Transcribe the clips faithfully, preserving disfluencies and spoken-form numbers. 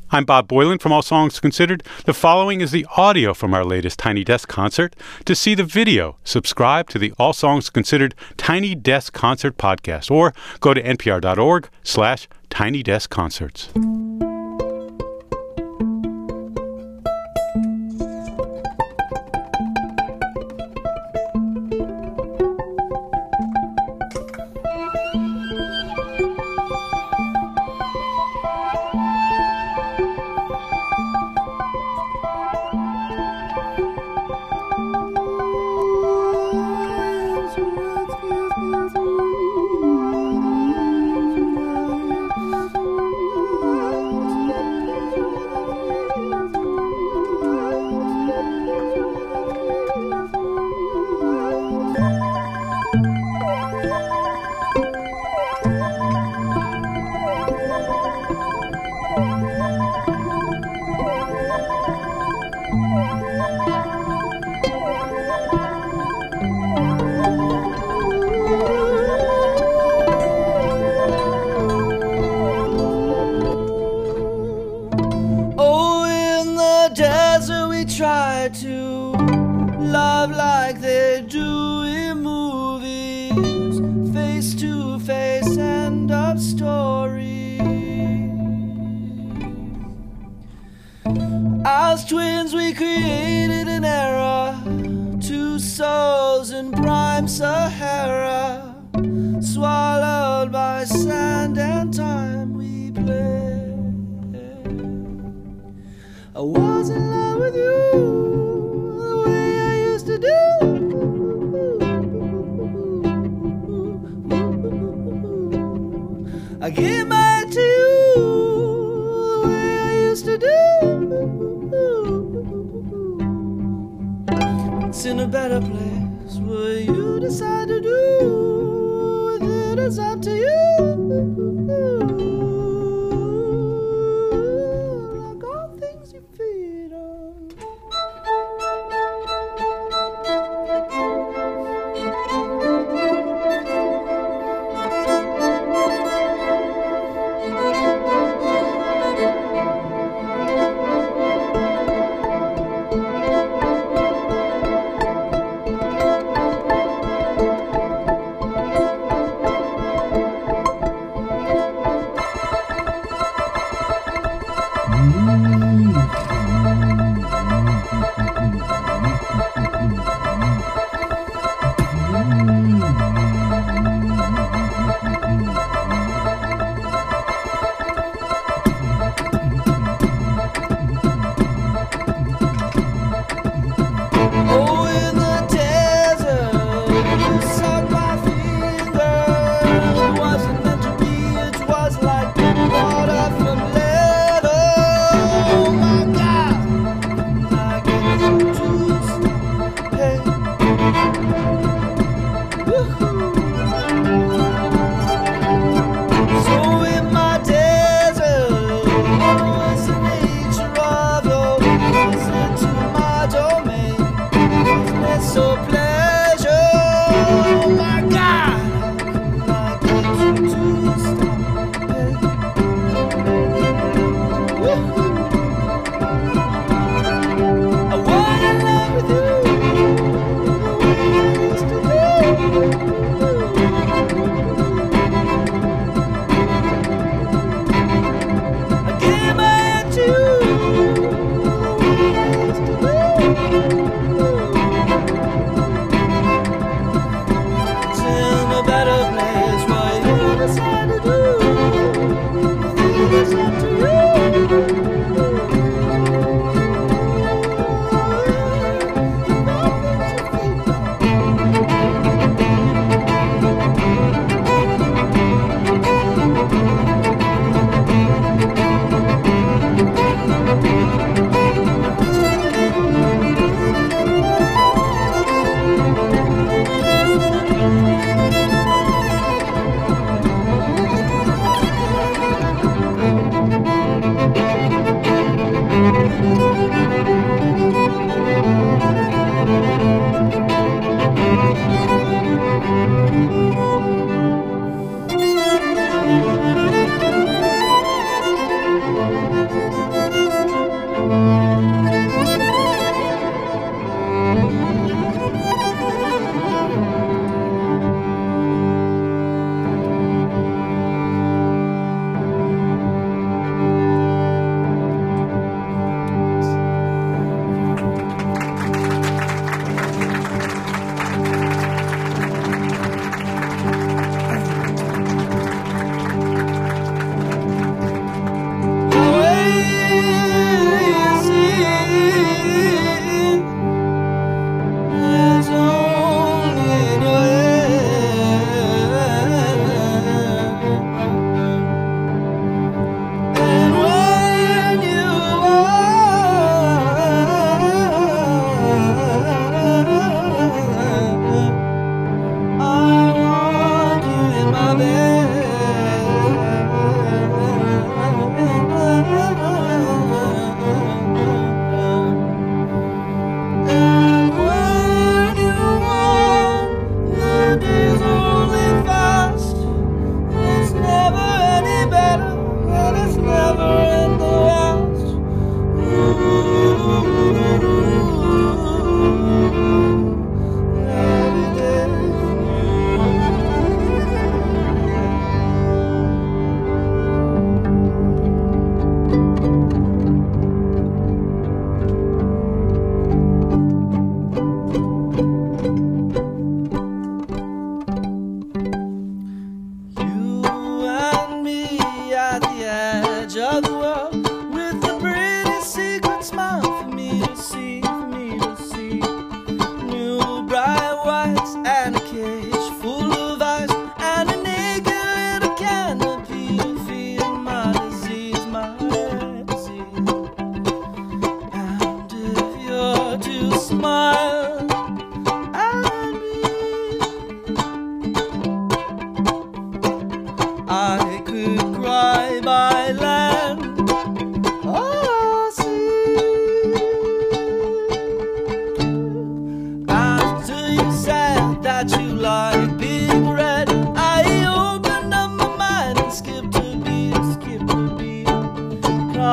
I'm Bob Boilen from All Songs Considered. The following is the audio from our latest Tiny Desk concert. To see the video, subscribe to the All Songs Considered Tiny Desk Concert podcast or go to npr.org slash Tiny Desk Concerts. As twins we created an era, two souls in prime Sahara, swallowed by sand and time we play. I was in love with you the way I used to do. I gave my head to you the way I used to do. It's in a better place where you decide to do with it is up to you. Like all things you feed on. Oh,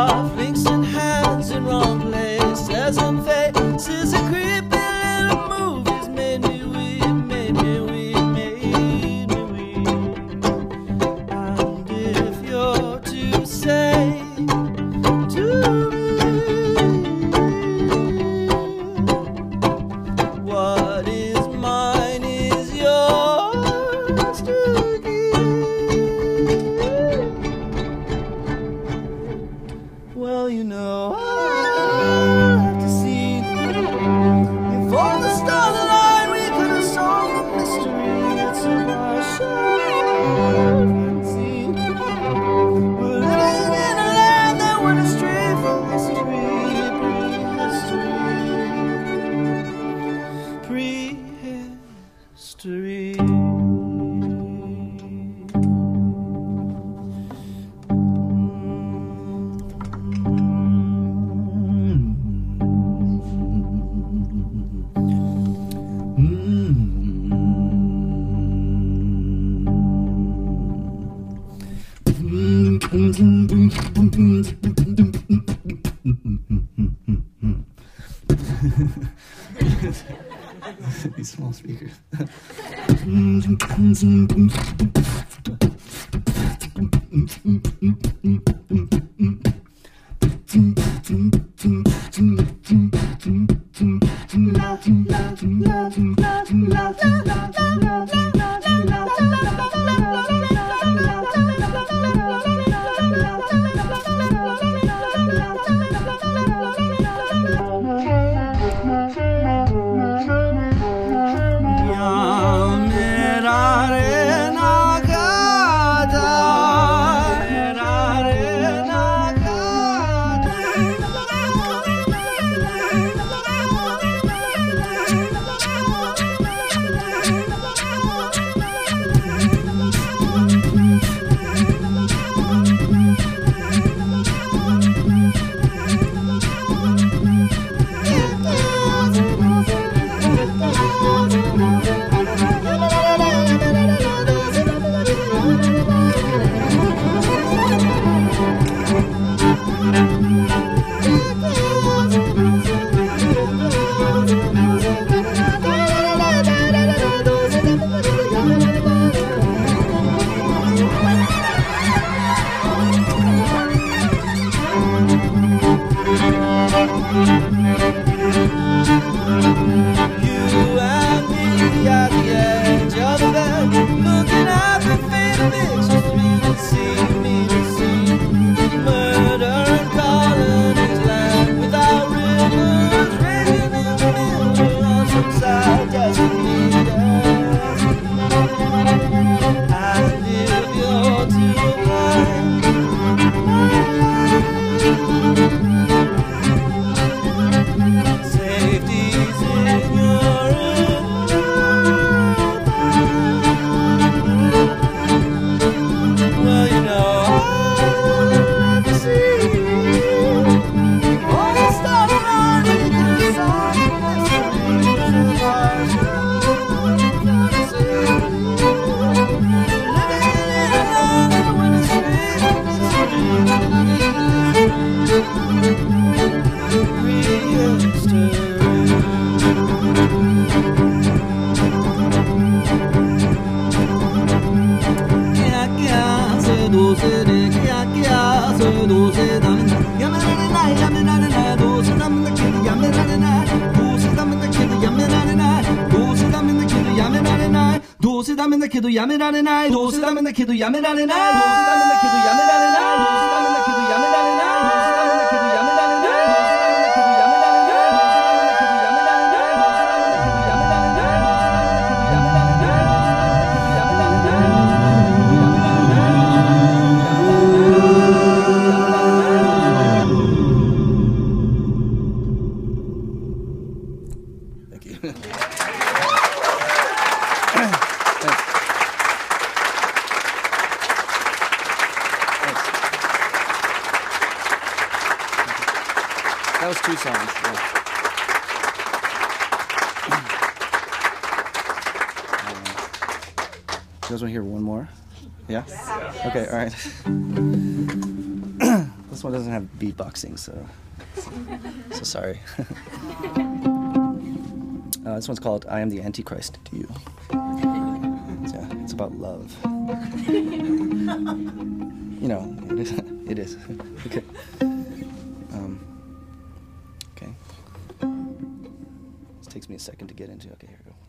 off, links and hands in wrong places, and faces and creepy little movies made me weep, made me weep, made me weep. And if you're to say to me, what is mine is yours to give. Well, you know, I'll have to see if all the stars aligned we could have solved the mystery. It's a Martian fancy. We're living in a land that went astray from history, prehistory, prehistory. These small speakers. That was two songs. Yeah. Uh, you guys want to hear one more? Yeah? Okay, all right. Let's one doesn't have beatboxing, so so sorry. uh, this one's called "I Am the Antichrist to You." It's, uh, it's about love. You know, it is. It is. Okay. Um, okay. This takes me a second to get into. Okay, here we go.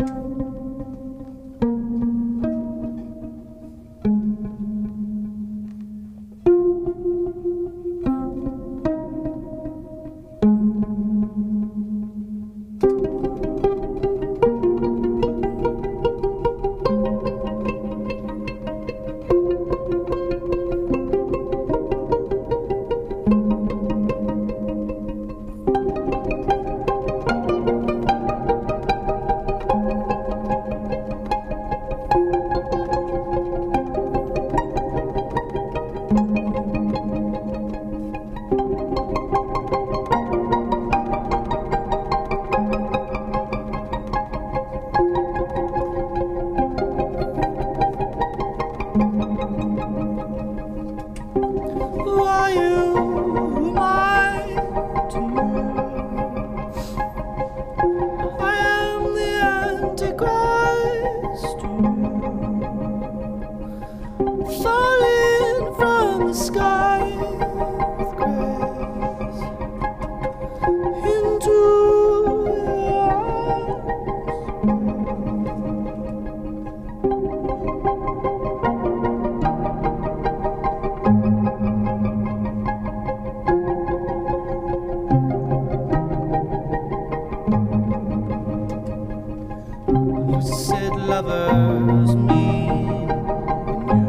Lovers, me and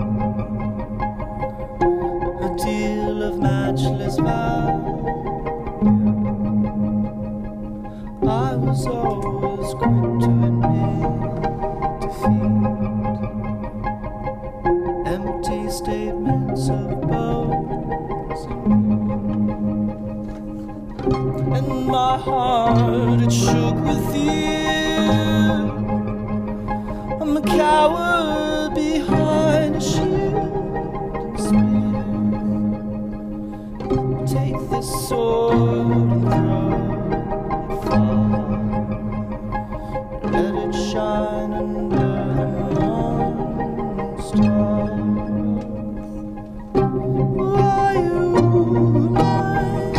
you, a deal of matchless value. I was always quick to admit defeat, empty statements of bones and my heart it shook with fear. I'm a coward behind a shield and spear. Take this sword and throw it far. Let it shine under the morning star. Are you mine?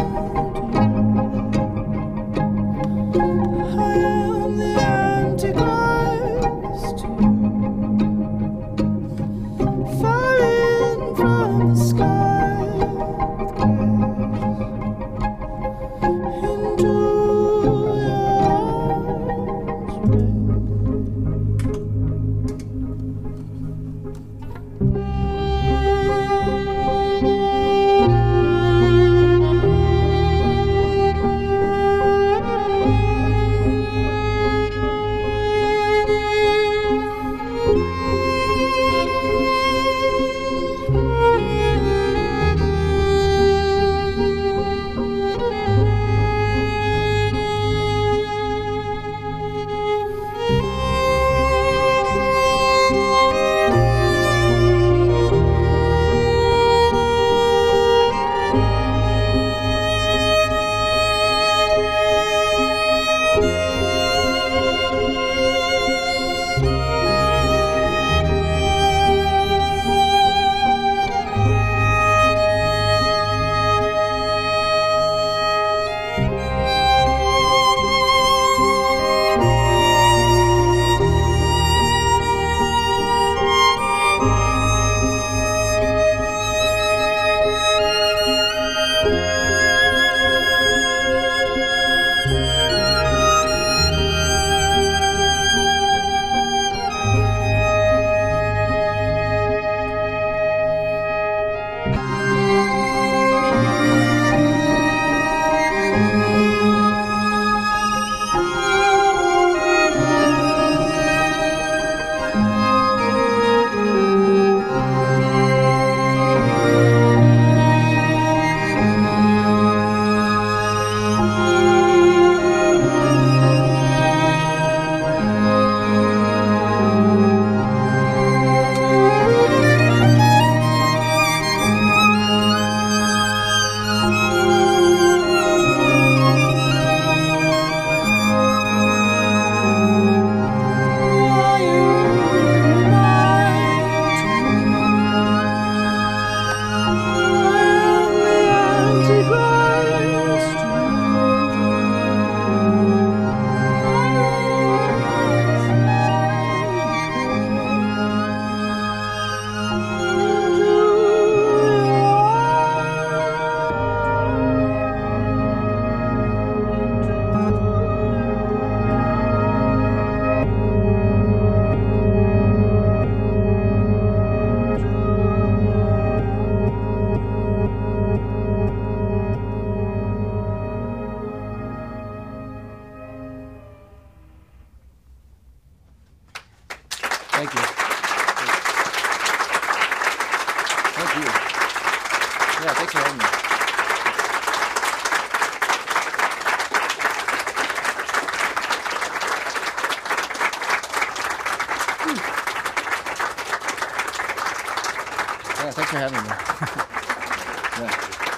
I am the Antichrist. Falling from the sky with grace Thank you. Thank you. Yeah, thanks for having me. Yeah, thanks for having me. Yeah.